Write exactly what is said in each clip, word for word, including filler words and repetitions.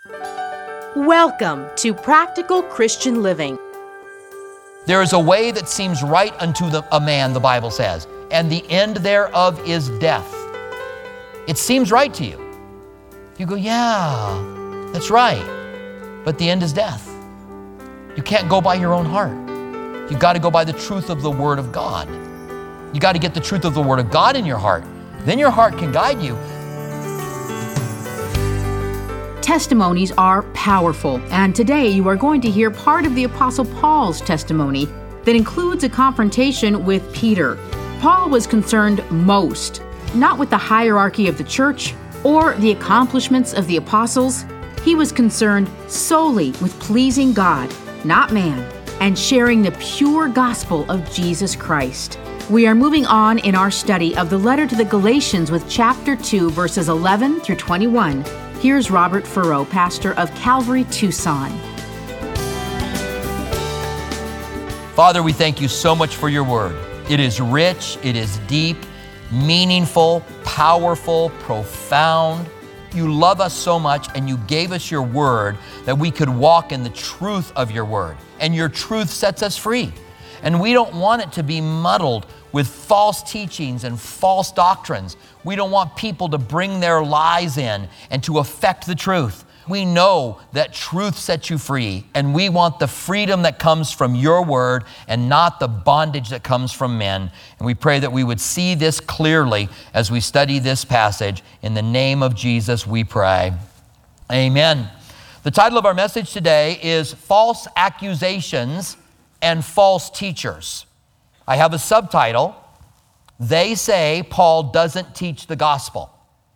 Welcome to Practical Christian Living. There is a way that seems right unto the, a man, the Bible says, and the end thereof is death. It seems right to you. You go, yeah, that's right. But the end is death. You can't go by your own heart. You've got to go by the truth of the Word of God. You got to get the truth of the Word of God in your heart. Then your heart can guide you. Testimonies are powerful, and today you are going to hear part of the Apostle Paul's testimony that includes a confrontation with Peter. Paul was concerned most, not with the hierarchy of the church or the accomplishments of the apostles. He was concerned solely with pleasing God, not man, and sharing the pure gospel of Jesus Christ. We are moving on in our study of the letter to the Galatians with chapter two, verses eleven through twenty-one. Here's Robert Furrow, pastor of Calvary Tucson. Father, we thank you so much for your word. It is rich, it is deep, meaningful, powerful, profound. You love us so much, and you gave us your word that we could walk in the truth of your word. And your truth sets us free. And we don't want it to be muddled with false teachings and false doctrines. We don't want people to bring their lies in and to affect the truth. We know that truth sets you free, and we want the freedom that comes from your word and not the bondage that comes from men. And we pray that we would see this clearly as we study this passage. In the name of Jesus, we pray. Amen. The title of our message today is False Accusations and False Teachers. I have a subtitle, They Say Paul Doesn't Teach the Gospel.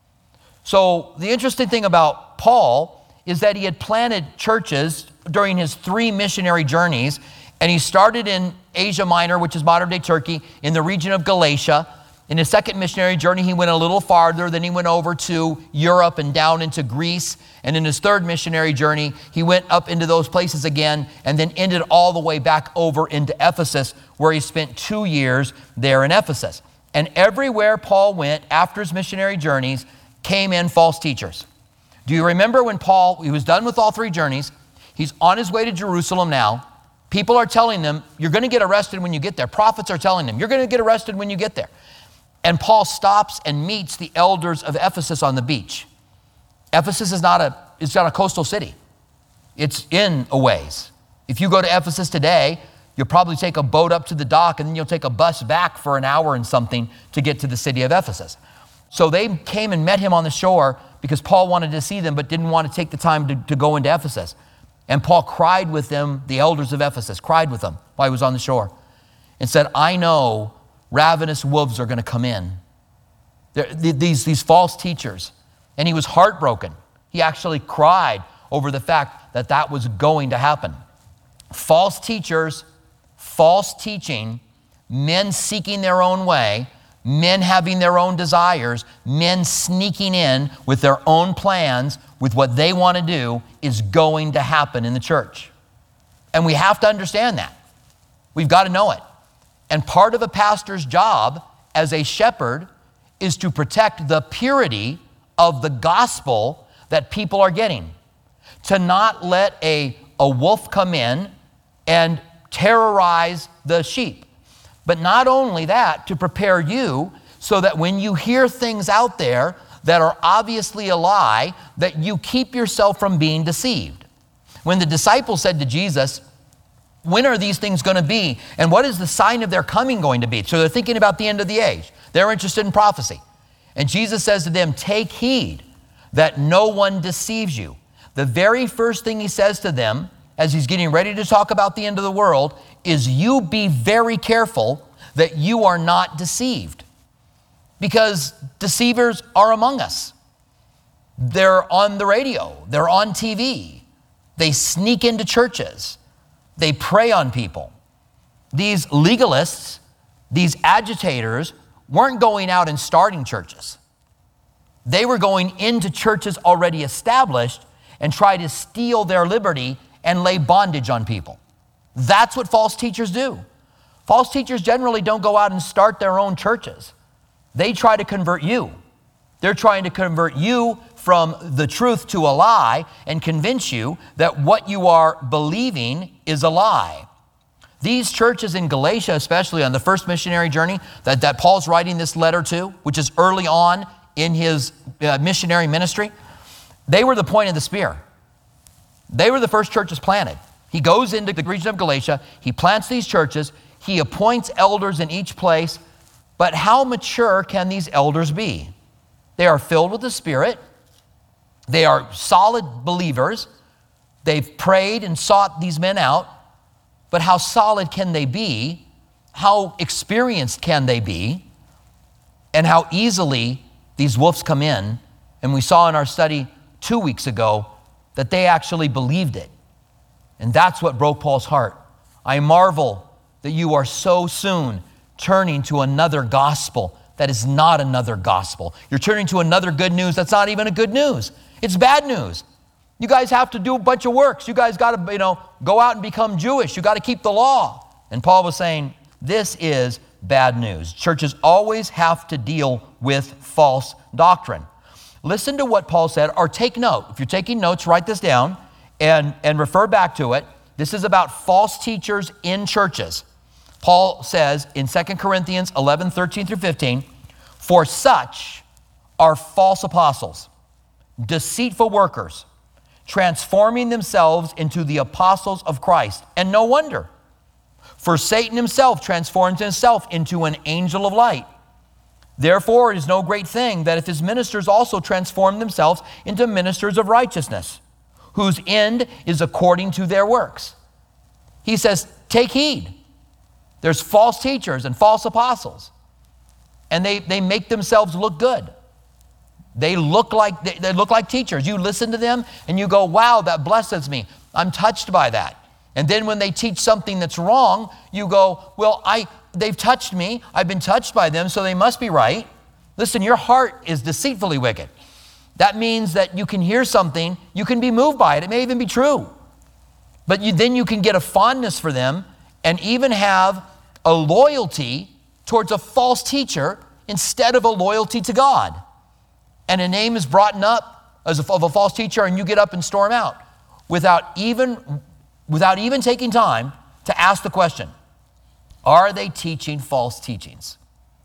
So the interesting thing about Paul is that he had planted churches during his three missionary journeys, and he started in Asia Minor, which is modern-day Turkey, in the region of Galatia. In his second missionary journey, he went a little farther. Then he went over to Europe and down into Greece. And in his third missionary journey, he went up into those places again and then ended all the way back over into Ephesus, where he spent two years there in Ephesus. And everywhere Paul went after his missionary journeys came in false teachers. Do you remember when Paul, he was done with all three journeys, he's on his way to Jerusalem now. People are telling them, you're going to get arrested when you get there. Prophets are telling them, you're going to get arrested when you get there. And Paul stops and meets the elders of Ephesus on the beach. Ephesus is not a, it's not a coastal city. It's in a ways. If you go to Ephesus today, you'll probably take a boat up to the dock and then you'll take a bus back for an hour and something to get to the city of Ephesus. So they came and met him on the shore because Paul wanted to see them but didn't want to take the time to, to go into Ephesus. And Paul cried with them, the elders of Ephesus, cried with them while he was on the shore and said, I know ravenous wolves are going to come in. There, these, these false teachers. And he was heartbroken. He actually cried over the fact that that was going to happen. False teachers, false teaching, men seeking their own way, men having their own desires, men sneaking in with their own plans, with what they want to do, is going to happen in the church. And we have to understand that. We've got to know it. And part of a pastor's job as a shepherd is to protect the purity of the gospel that people are getting. To not let a, a wolf come in and terrorize the sheep. But not only that, to prepare you so that when you hear things out there that are obviously a lie, that you keep yourself from being deceived. When the disciples said to Jesus, when are these things going to be? And what is the sign of their coming going to be? So they're thinking about the end of the age. They're interested in prophecy. And Jesus says to them, take heed that no one deceives you. The very first thing he says to them as he's getting ready to talk about the end of the world is you be very careful that you are not deceived. Because deceivers are among us. They're on the radio. They're on T V. They sneak into churches. They prey on people. These legalists, these agitators, weren't going out and starting churches. They were going into churches already established and try to steal their liberty and lay bondage on people. That's what false teachers do. False teachers generally don't go out and start their own churches. They try to convert you. They're trying to convert you from the truth to a lie and convince you that what you are believing is a lie. These churches in Galatia, especially on the first missionary journey that, that Paul's writing this letter to, which is early on in his uh, missionary ministry, they were the point of the spear. They were the first churches planted. He goes into the region of Galatia, he plants these churches, he appoints elders in each place, but how mature can these elders be? They are filled with the Spirit, they are solid believers, they've prayed and sought these men out, but how solid can they be? How experienced can they be? And how easily these wolves come in. And we saw in our study two weeks ago that they actually believed it. And that's what broke Paul's heart. I marvel that you are so soon turning to another gospel that is not another gospel. You're turning to another good news that's not even a good news. It's bad news. You guys have to do a bunch of works. You guys got to, you know, go out and become Jewish. You got to keep the law. And Paul was saying, this is bad news. Churches always have to deal with false doctrine. Listen to what Paul said, or take note. If you're taking notes, write this down and, and refer back to it. This is about false teachers in churches. Paul says in Second Corinthians eleven, thirteen through fifteen, for such are false apostles, deceitful workers, transforming themselves into the apostles of Christ. And no wonder, for Satan himself transforms himself into an angel of light. Therefore, it is no great thing that if his ministers also transform themselves into ministers of righteousness, whose end is according to their works. He says, take heed. There's false teachers and false apostles, and they, they make themselves look good. They look like they, they look like teachers. You listen to them and you go, wow, that blesses me. I'm touched by that. And then when they teach something that's wrong, you go, well, I they've touched me. I've been touched by them, so they must be right. Listen, your heart is deceitfully wicked. That means that you can hear something, you can be moved by it. It may even be true. But you, then you can get a fondness for them and even have a loyalty towards a false teacher instead of a loyalty to God. And a name is brought up as a, of a false teacher, and you get up and storm out without even, without even taking time to ask the question, are they teaching false teachings?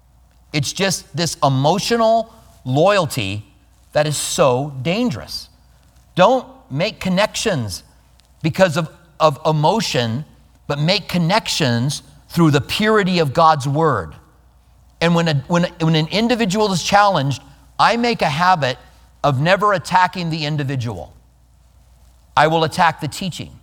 It's just this emotional loyalty that is so dangerous. Don't make connections because of, of emotion, but make connections through the purity of God's word. And when, a, when, a, when an individual is challenged, I make a habit of never attacking the individual. I will attack the teaching.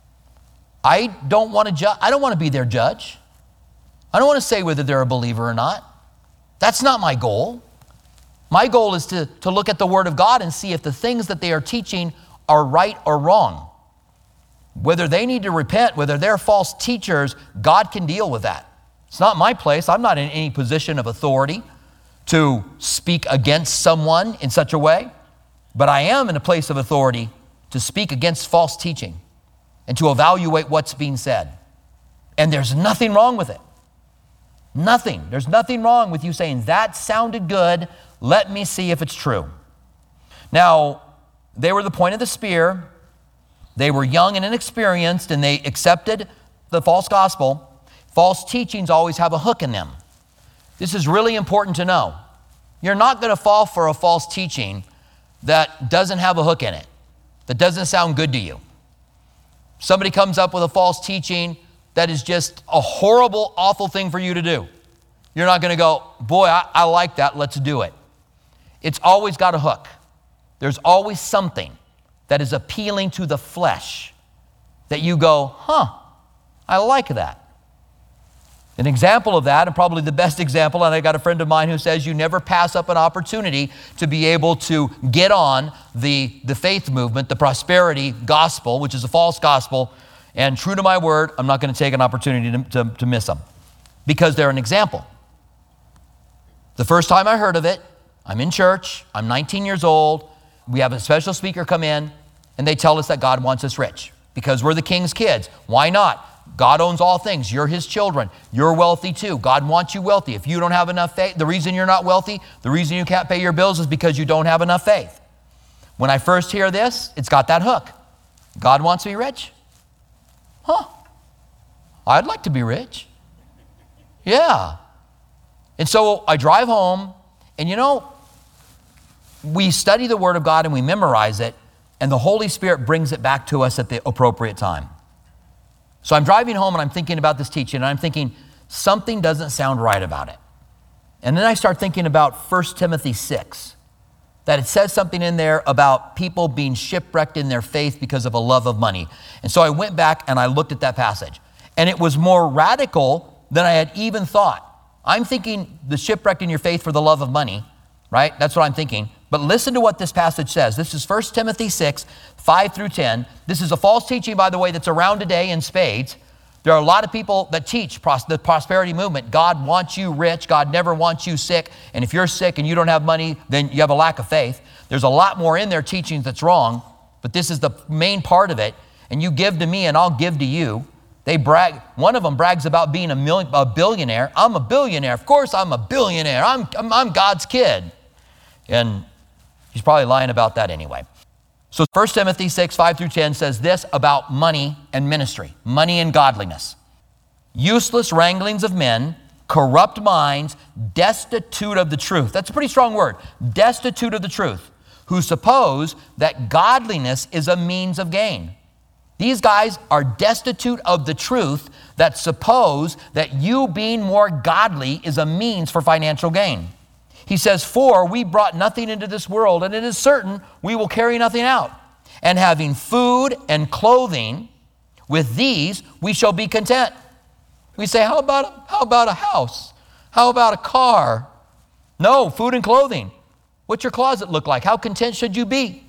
I don't want to ju- I don't want to be their judge. I don't want to say whether they're a believer or not. That's not my goal. My goal is to, to look at the Word of God and see if the things that they are teaching are right or wrong. Whether they need to repent, whether they're false teachers, God can deal with that. It's not my place. I'm not in any position of authority to speak against someone in such a way, but I am in a place of authority to speak against false teaching and to evaluate what's being said. And there's nothing wrong with it. Nothing. There's nothing wrong with you saying, that sounded good, let me see if it's true. Now, they were the point of the spear. They were young and inexperienced, and they accepted the false gospel. False teachings always have a hook in them. This is really important to know. You're not going to fall for a false teaching that doesn't have a hook in it, that doesn't sound good to you. Somebody comes up with a false teaching that is just a horrible, awful thing for you to do. You're not going to go, boy, I, I like that, let's do it. It's always got a hook. There's always something that is appealing to the flesh that you go, huh, I like that. An example of that, and probably the best example, and I got a friend of mine who says you never pass up an opportunity to be able to get on the, the faith movement, the prosperity gospel, which is a false gospel, and true to my word, I'm not going to take an opportunity to, to, to miss them because they're an example. The first time I heard of it, I'm in church, I'm nineteen years old, we have a special speaker come in, and they tell us that God wants us rich because we're the king's kids. Why not? God owns all things. You're his children. You're wealthy too. God wants you wealthy. If you don't have enough faith, the reason you're not wealthy, the reason you can't pay your bills is because you don't have enough faith. When I first hear this, it's got that hook. God wants me rich? Huh. I'd like to be rich. Yeah. And so I drive home, and you know, we study the Word of God and we memorize it, and the Holy Spirit brings it back to us at the appropriate time. So I'm driving home and I'm thinking about this teaching, and I'm thinking, something doesn't sound right about it. And then I start thinking about First Timothy six, that it says something in there about people being shipwrecked in their faith because of a love of money. And so I went back and I looked at that passage, and it was more radical than I had even thought. I'm thinking the shipwrecked in your faith for the love of money, right? That's what I'm thinking. But listen to what this passage says. This is First Timothy six, five through ten. This is a false teaching, by the way, that's around today in spades. There are a lot of people that teach pros- the prosperity movement. God wants you rich. God never wants you sick. And if you're sick and you don't have money, then you have a lack of faith. There's a lot more in their teachings that's wrong, but this is the main part of it. And you give to me and I'll give to you. They brag. One of them brags about being a, million, a billionaire. I'm a billionaire. Of course I'm a billionaire. I'm, I'm, I'm God's kid. And he's probably lying about that anyway. So First Timothy six, five through ten says this about money and ministry, money and godliness. Useless wranglings of men, corrupt minds, destitute of the truth. That's a pretty strong word. Destitute of the truth, who suppose that godliness is a means of gain. These guys are destitute of the truth that suppose that you being more godly is a means for financial gain. He says, for we brought nothing into this world, and it is certain we will carry nothing out. And having food and clothing, with these we shall be content. We say, how about, a, how about a house? How about a car? No, food and clothing. What's your closet look like? How content should you be?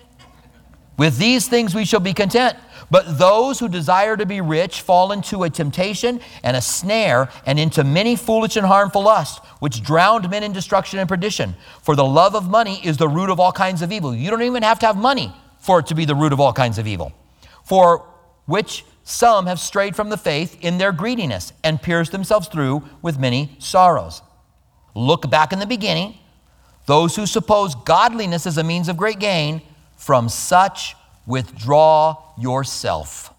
With these things we shall be content. But those who desire to be rich fall into a temptation and a snare, and into many foolish and harmful lusts, which drown men in destruction and perdition. For the love of money is the root of all kinds of evil. You don't even have to have money for it to be the root of all kinds of evil. For which some have strayed from the faith in their greediness, and pierced themselves through with many sorrows. Look back in the beginning. Those who suppose godliness is a means of great gain, from such withdraw yourself.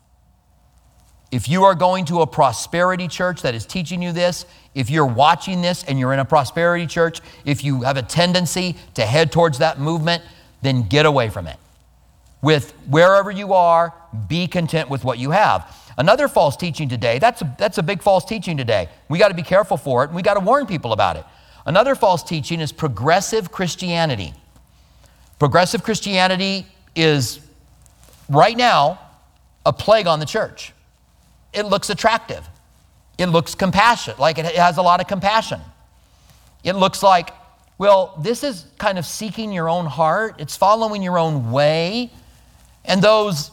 If you are going to a prosperity church that is teaching you this, if you're watching this and you're in a prosperity church, if you have a tendency to head towards that movement, then get away from it. With wherever you are, be content with what you have. Another false teaching today, that's a, that's a big false teaching today. We got to be careful for it, and we got to warn people about it. Another false teaching is progressive Christianity. Progressive Christianity is right now a plague on the church. It looks attractive. It looks compassionate, like it has a lot of compassion. It looks like, well, this is kind of seeking your own heart. It's following your own way. And those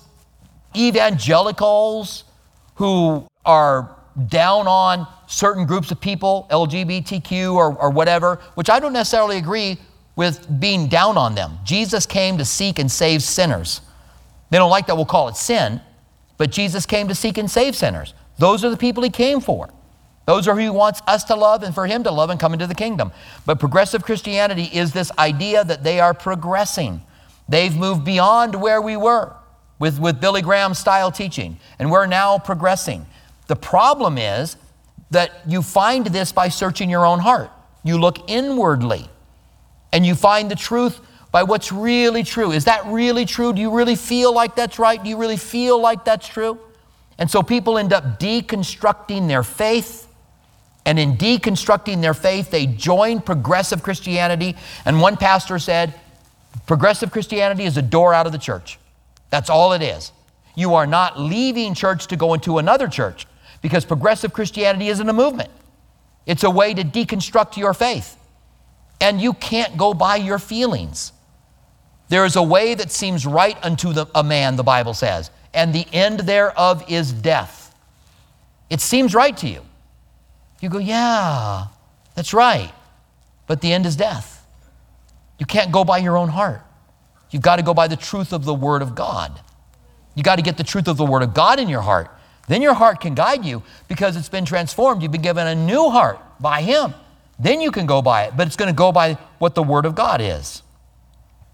evangelicals who are down on certain groups of people, L G B T Q or, or whatever, which I don't necessarily agree with being down on them. Jesus came to seek and save sinners. They don't like that we'll call it sin, but Jesus came to seek and save sinners. Those are the people he came for. Those are who he wants us to love and for him to love and come into the kingdom. But progressive Christianity is this idea that they are progressing. They've moved beyond where we were with, with Billy Graham style teaching, and we're now progressing. The problem is that you find this by searching your own heart. You look inwardly and you find the truth by what's really true. Is that really true? Do you really feel like that's right? Do you really feel like that's true? And so people end up deconstructing their faith, and in deconstructing their faith, they join progressive Christianity. And one pastor said, progressive Christianity is a door out of the church. That's all it is. You are not leaving church to go into another church, because progressive Christianity isn't a movement. It's a way to deconstruct your faith. And you can't go by your feelings. There is a way that seems right unto the, a man, the Bible says, and the end thereof is death. It seems right to you. You go, yeah, that's right. But the end is death. You can't go by your own heart. You've got to go by the truth of the Word of God. You got to get the truth of the Word of God in your heart. Then your heart can guide you because it's been transformed. You've been given a new heart by Him. Then you can go by it, but it's going to go by what the Word of God is.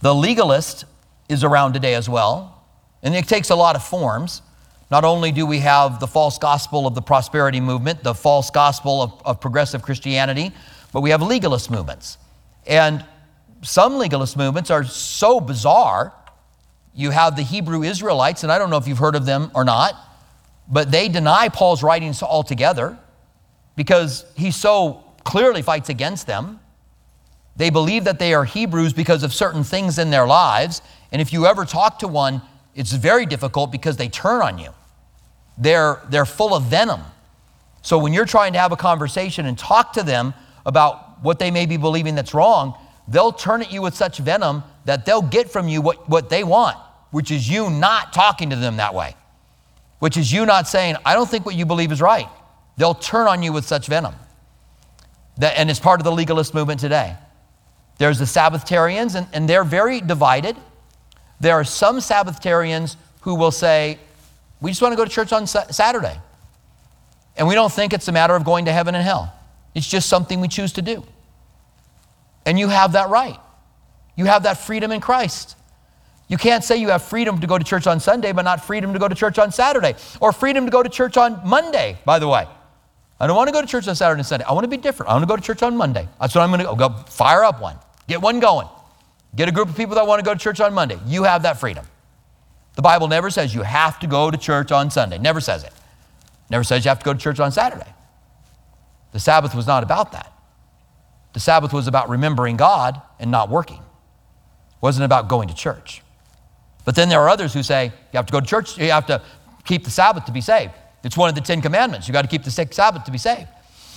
The legalist is around today as well, and it takes a lot of forms. Not only do we have the false gospel of the prosperity movement, the false gospel of, of progressive Christianity, but we have legalist movements. And some legalist movements are so bizarre. You have the Hebrew Israelites, and I don't know if you've heard of them or not, but they deny Paul's writings altogether because he so clearly fights against them. They believe that they are Hebrews because of certain things in their lives, and if you ever talk to one, it's very difficult because they turn on you. They're, they're full of venom. So when you're trying to have a conversation and talk to them about what they may be believing that's wrong, they'll turn at you with such venom that they'll get from you what, what they want, which is you not talking to them that way, which is you not saying, I don't think what you believe is right. They'll turn on you with such venom. That, and it's part of the legalist movement today. There's the Sabbatarians, and, and they're very divided. There are some Sabbatarians who will say, we just want to go to church on sa- Saturday. And we don't think it's a matter of going to heaven and hell. It's just something we choose to do. And you have that right. You have that freedom in Christ. You can't say you have freedom to go to church on Sunday, but not freedom to go to church on Saturday, or freedom to go to church on Monday, by the way. I don't want to go to church on Saturday and Sunday. I want to be different. I want to go to church on Monday. That's what I'm going to go. Go fire up one. Get one going. Get a group of people that want to go to church on Monday. You have that freedom. The Bible never says you have to go to church on Sunday. Never says it. Never says you have to go to church on Saturday. The Sabbath was not about that. The Sabbath was about remembering God and not working. It wasn't about going to church. But then there are others who say you have to go to church, you have to keep the Sabbath to be saved. It's one of the Ten Commandments. You got to keep the Sabbath to be saved.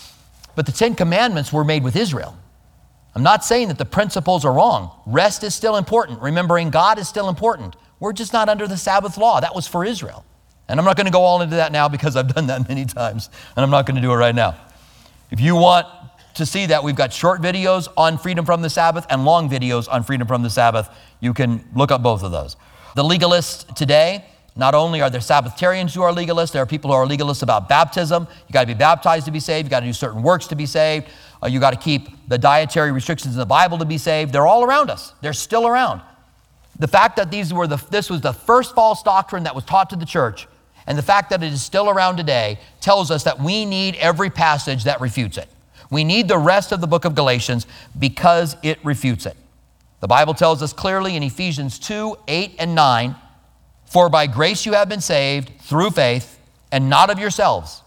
But the Ten Commandments were made with Israel. I'm not saying that the principles are wrong. Rest is still important. Remembering God is still important. We're just not under the Sabbath law. That was for Israel. And I'm not going to go all into that now because I've done that many times, and I'm not going to do it right now. If you want to see that, we've got short videos on freedom from the Sabbath and long videos on freedom from the Sabbath. You can look up both of those. The legalists today, not only are there Sabbatarians who are legalists, there are people who are legalists about baptism. You got to be baptized to be saved. You got to do certain works to be saved. Uh, you got to keep the dietary restrictions in the Bible to be saved. They're all around us. They're still around. The fact that these were the, this was the first false doctrine that was taught to the church, and the fact that it is still around today tells us that we need every passage that refutes it. We need the rest of the book of Galatians because it refutes it. The Bible tells us clearly in Ephesians two, eight, and nine, for by grace you have been saved through faith, and not of yourselves.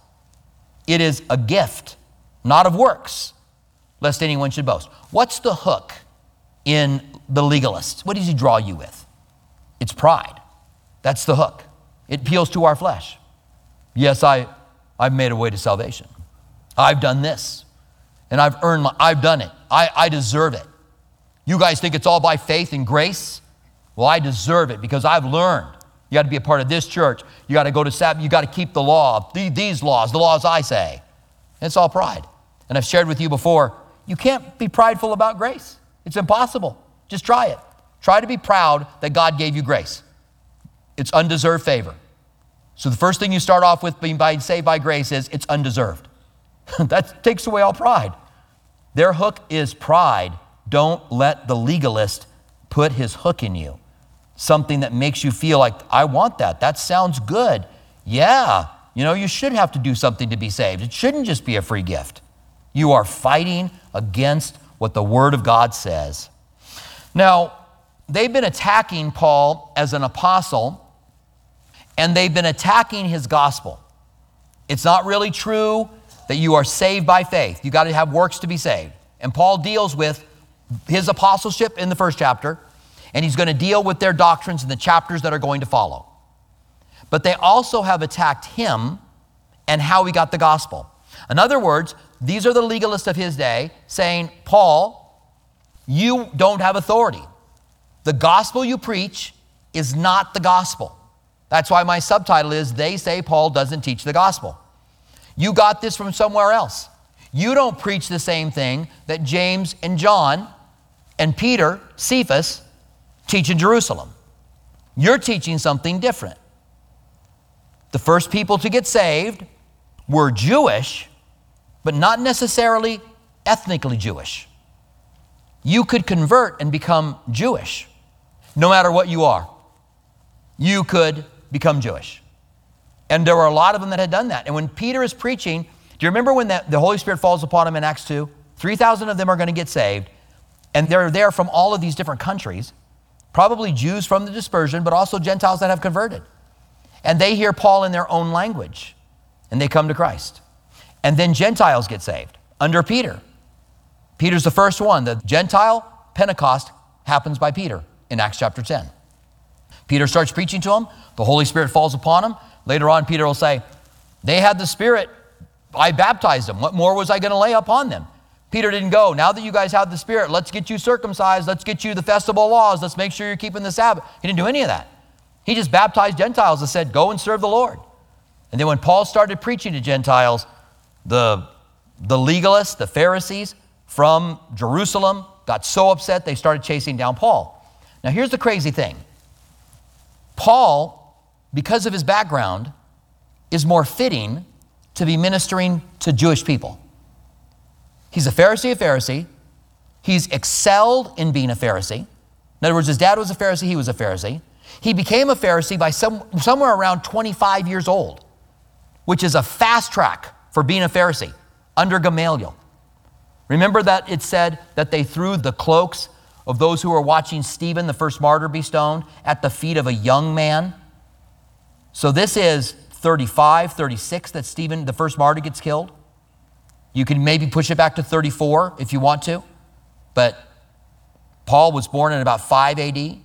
It is a gift, not of works, lest anyone should boast. What's the hook in the legalist? What does he draw you with? It's pride. That's the hook. It appeals to our flesh. Yes, I, I've made a way to salvation. I've done this, and I've earned my, I've done it. I, I deserve it. You guys think it's all by faith and grace? Well, I deserve it because I've learned. You got to be a part of this church. You got to go to Sabbath. You got to keep the law, these laws, the laws I say. It's all pride. And I've shared with you before, you can't be prideful about grace. It's impossible. Just try it. Try to be proud that God gave you grace. It's undeserved favor. So the first thing you start off with being by, saved by grace is it's undeserved. That takes away all pride. Their hook is pride. Don't let the legalist put his hook in you. Something that makes you feel like, I want that. That sounds good. Yeah, you know, you should have to do something to be saved. It shouldn't just be a free gift. You are fighting against what the Word of God says. Now, they've been attacking Paul as an apostle, and they've been attacking his gospel. It's not really true that you are saved by faith. You got to have works to be saved. And Paul deals with his apostleship in the first chapter, and he's going to deal with their doctrines in the chapters that are going to follow. But they also have attacked him and how he got the gospel. In other words, these are the legalists of his day saying, Paul, you don't have authority. The gospel you preach is not the gospel. That's why my subtitle is, They Say Paul Doesn't Teach the Gospel. You got this from somewhere else. You don't preach the same thing that James and John and Peter, Cephas, teach in Jerusalem. You're teaching something different. The first people to get saved were Jewish, but not necessarily ethnically Jewish. You could convert and become Jewish. no matter what you are, you could become Jewish. And there were a lot of them that had done that. And when Peter is preaching, do you remember when the, the Holy Spirit falls upon him in Acts two? three thousand of them are going to get saved. And they're there from all of these different countries, probably Jews from the dispersion, but also Gentiles that have converted. And they hear Paul in their own language, and they come to Christ. And then Gentiles get saved under Peter. Peter's the first one. The Gentile Pentecost happens by Peter in Acts chapter ten. Peter starts preaching to them. The Holy Spirit falls upon them. Later on, Peter will say, they had the Spirit. I baptized them. What more was I going to lay upon them? Peter didn't go, now that you guys have the Spirit, let's get you circumcised. Let's get you the festival laws. Let's make sure you're keeping the Sabbath. He didn't do any of that. He just baptized Gentiles and said, go and serve the Lord. And then when Paul started preaching to Gentiles, the, the legalists, the Pharisees from Jerusalem got so upset they started chasing down Paul. Now here's the crazy thing. Paul, because of his background, is more fitting to be ministering to Jewish people. He's a Pharisee of Pharisee. He's excelled in being a Pharisee. In other words, his dad was a Pharisee, he was a Pharisee. He became a Pharisee by some, somewhere around twenty-five years old, which is a fast track for being a Pharisee under Gamaliel. Remember that it said that they threw the cloaks of those who were watching Stephen, the first martyr, be stoned at the feet of a young man? So this is thirty-five, thirty-six that Stephen, the first martyr, gets killed. You can maybe push it back to thirty-four if you want to, but Paul was born in about five A D.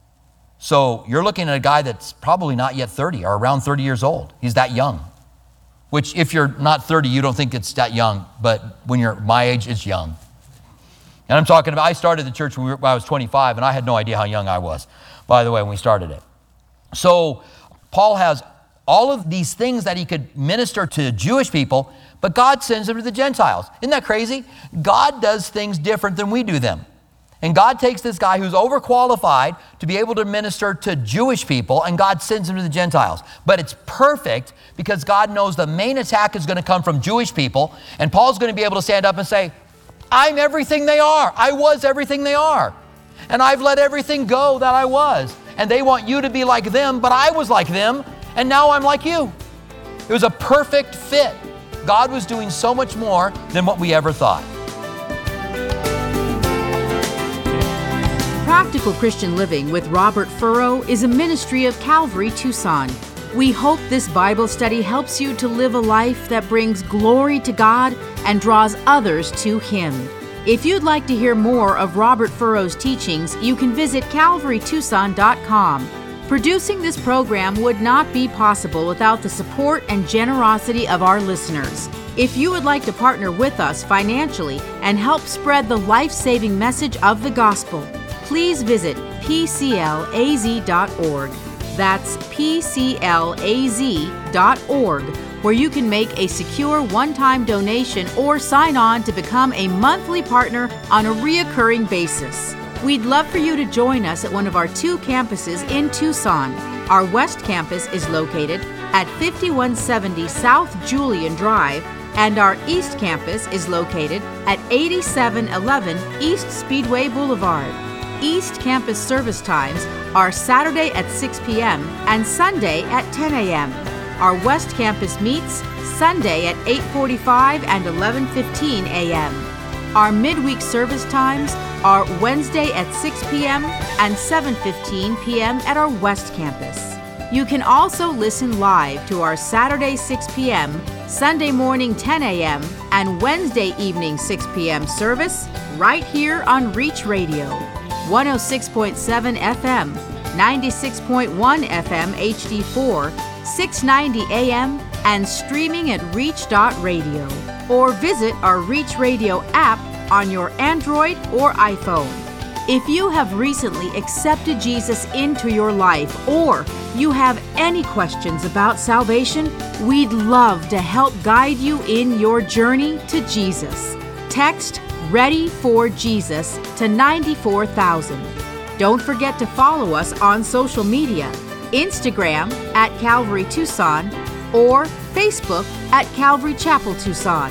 So you're looking at a guy that's probably not yet thirty or around thirty years old. He's that young, which if you're not thirty, you don't think it's that young, but when you're my age, it's young. And I'm talking about, I started the church when, we were, when I was twenty-five, and I had no idea how young I was, by the way, when we started it. So Paul has all of these things that he could minister to Jewish people, but God sends him to the Gentiles. Isn't that crazy? God does things different than we do them. And God takes this guy who's overqualified to be able to minister to Jewish people, and God sends him to the Gentiles. But it's perfect because God knows the main attack is going to come from Jewish people, and Paul's going to be able to stand up and say, I'm everything they are. I was everything they are. And I've let everything go that I was. And they want you to be like them, but I was like them, and now I'm like you. It was a perfect fit. God was doing so much more than what we ever thought. Practical Christian Living with Robert Furrow is a ministry of Calvary Tucson. We hope this Bible study helps you to live a life that brings glory to God and draws others to Him. If you'd like to hear more of Robert Furrow's teachings, you can visit calvary tucson dot com. Producing this program would not be possible without the support and generosity of our listeners. If you would like to partner with us financially and help spread the life-saving message of the gospel, please visit p c l a z dot org. That's p c l a z dot org, where you can make a secure one-time donation or sign on to become a monthly partner on a reoccurring basis. We'd love for you to join us at one of our two campuses in Tucson. Our West Campus is located at fifty-one seventy South Julian Drive, and our East Campus is located at eighty-seven eleven East Speedway Boulevard. East Campus service times are Saturday at six p.m. and Sunday at ten a.m. Our West Campus meets Sunday at eight forty-five and eleven fifteen a.m. Our midweek service times are Wednesday at six p.m. and seven fifteen p.m. at our West Campus. You can also listen live to our Saturday six p.m., Sunday morning ten a.m., and Wednesday evening six p.m. service right here on Reach Radio. one oh six point seven F M, ninety-six point one F M H D four, six ninety A M, and streaming at reach dot radio. Or visit our Reach Radio app on your Android or iPhone. If you have recently accepted Jesus into your life, or you have any questions about salvation, we'd love to help guide you in your journey to Jesus. Text Ready for Jesus to ninety-four thousand. Don't forget to follow us on social media, Instagram at Calvary Tucson or Facebook at Calvary Chapel Tucson.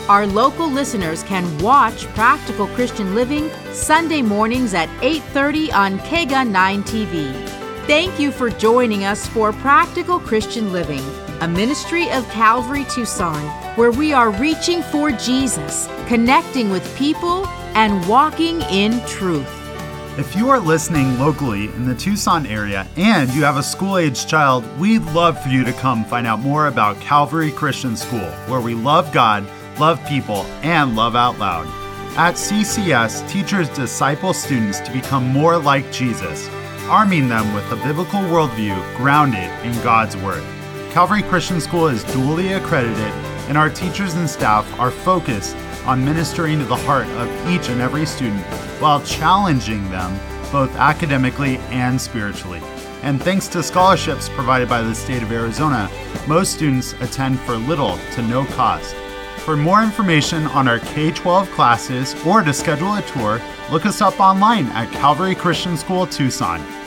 Our local listeners can watch Practical Christian Living Sunday mornings at eight thirty on K G A nine T V. Thank you for joining us for Practical Christian Living, a ministry of Calvary Tucson, where we are reaching for Jesus, connecting with people, and walking in truth. If you are listening locally in the Tucson area and you have a school-aged child, we'd love for you to come find out more about Calvary Christian School, where we love God, love people, and love out loud. At C C S, teachers disciple students to become more like Jesus, arming them with a biblical worldview grounded in God's Word. Calvary Christian School is duly accredited, and our teachers and staff are focused on ministering to the heart of each and every student while challenging them both academically and spiritually. And thanks to scholarships provided by the state of Arizona, most students attend for little to no cost. For more information on our K twelve classes or to schedule a tour, look us up online at Calvary Christian School Tucson.